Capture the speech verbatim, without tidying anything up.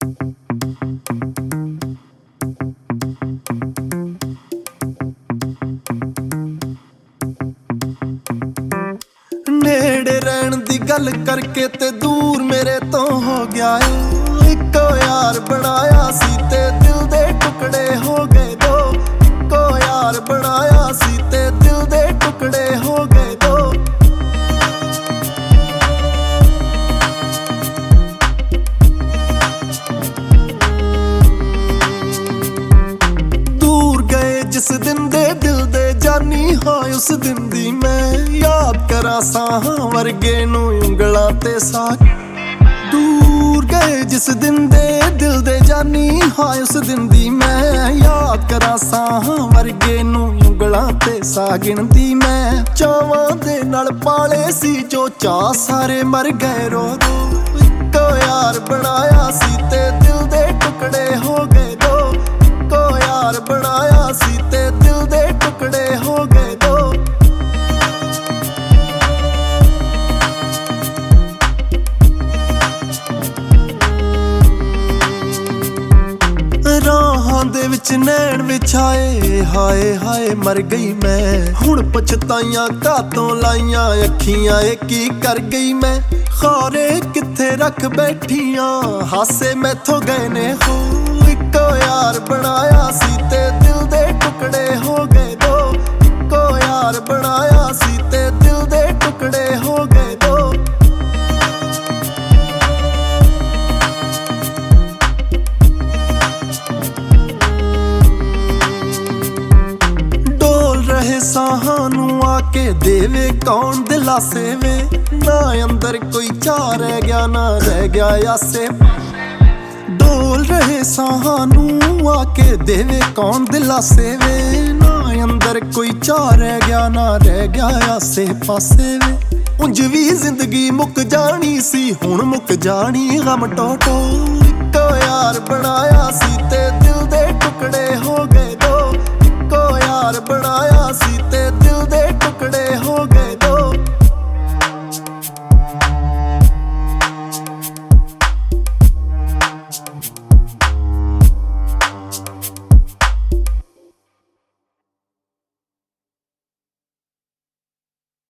नेड़े रहन दी गल करके ते दूर मेरे तो हो गया है। इको यार बनाया सी ते दिल दे टुकड़े हो गए दो। इको यार बनाया सी ते दिल दे टुकड़े हो गए दो। दूर गए जिस दिन दे दिल दे जानी हाँ उस दिन दी मैं याद करा साहां वर्गे नू उंगलां ते साक। दूर गए जिस दिन दे दिल दे जानी हाँ उस दिन दी मैं याद करा साहां वर्गे नू उंगलां ते सा गिनदी मैं। चावां दे नाल पाले सी जो चा सारे मर गए रो रो। इको यार बनाया सी ते दिल दे टुकड़े हो गए दो। इको यार बनाया सी ते दिल दे टुकड़े हो गए दो। राहां दे विच नैन विछाए हाय हाय मर गई मैं। हुण पछताइयां कातों लाइयां अखियां ए की कर गई मैं। खारे किथे रख बैठियां हासे मैथों गए ने हो। इको यार बनाया सी ते दिल दे टुकड़े हो गए दो। इको यार बनाया सी ते दिल दे टुकड़े हो गए दो। साहां नू आके देवे कौन दिलासे वे। ना अंदर कोई चा रह गया ना रह गया आसे। डोल रहे साहां नू आके देवे कौन दिलासे वे। ना अंदर कोई चा रह गया ना रह गया आसे पासे वे। उंज भी जिंदगी मुक जानी सी हुण मुक जानी गम टोटो। इको यार बनाया सी ते दिल दे टुकड़े हो गए।